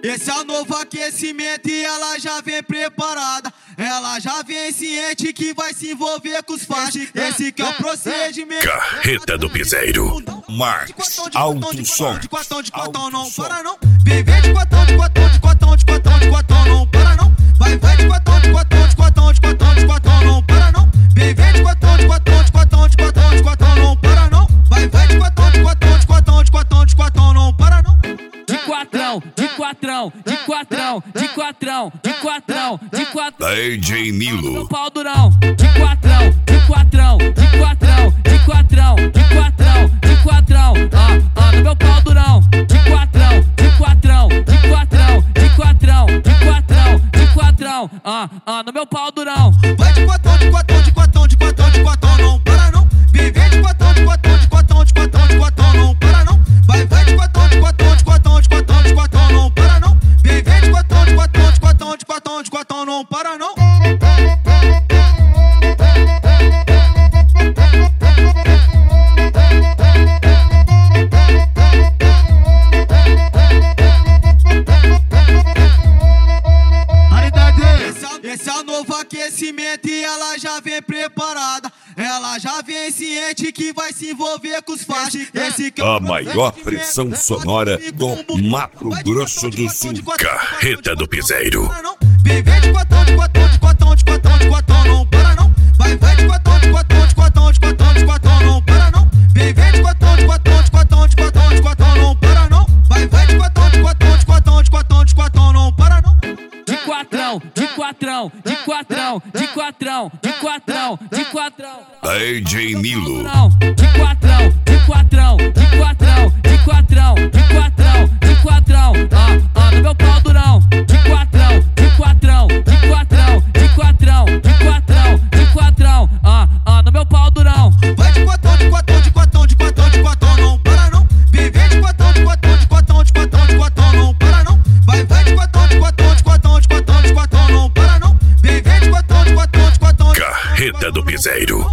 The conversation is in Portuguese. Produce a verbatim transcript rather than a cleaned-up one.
Esse é o novo aquecimento e ela já vem preparada. Ela já vem ciente que vai se envolver com os faixas. Esse que é o procedimento. Carreta do Piseiro. Marques Alto Som. De quatão, de quatão, não para não. Vem, vem de quatão, de quatão, de quatão, de quatão, de quatão, não para não. Vai, vai de quatão, de quatão, de quatão, de quatão, de quatão, não para não. Vem, vem de quatão, de quatão, de quatão, de quatão, de quatão, não para não. Vai, vai de quatão, de quatão, de quatão, de quatão, de quatão, não para não. De quatrão, de quatrão, de quatrão, de quatrão, de quatrão, de quatrão. D J Nilo. No pau durão. De quatrão, de quatrão, de quatrão, de quatrão, de quatrão, de quatrão. Ah, ah, no meu pau durão. De quatrão, de quatrão, de quatrão, de quatrão, de quatrão, de quatrão. Ah, ah, no meu pau durão. Vai de quatão, de quatão, de quatão, de quatão, de quatão, não para não. Vem, vem de quatão, de quatão, de quatão, de quatão, de quatão, não para não. Vai, vai de quatão, de quatão, de quatão, de quatão, de quatão, não para não. Vem, vem de quatão, de quatão, de quatão, de quatão, de quatão, não para não. Esse é o novo aquecimento e ela já vem preparada. Ela já vem ciente que vai se envolver com os faixas. Esse que é A maior pressão sonora do Mato Grosso do Sul. Carreta do Piseiro. Vem, vem de quatão, de quatão, de quatão, de quatão, de quatão, não para não. Vai, vai de quatão, de quatão, de quatão, de quatão, de quatão, não para não. Vem, vem de quatão, de quatão, de quatão, de quatão, de quatão, não para não. Vai, vai de quatão, de quatão, de quatão, de quatão, de quatão, não para não. De quatrão, de quatrão, de quatrão, de quatrão, de quatrão, de quatrão. D J Nilo. De quatrão, de quatrão, de quatrão, de quatrão, de quatrão, de quatrão. Ah, ah, no meu pau durão. De quatrão, de quatrão, de quatrão, de quatrão, de quatrão, de quatrão. Ah, ah, no meu pau durão. Vai de quatão, de quatão, de quatão, de quatão, de quatão, não para não. Vem, vem de quatão, de quatão, de quatão, de quatão, de quatão, não para não. Vai, vai de quatão, de quatão, de quatão, de quatão, de quatão, não para não. Vem, vem de quatão, de quatão, de quatão, de quatão. Carreta do Piseiro.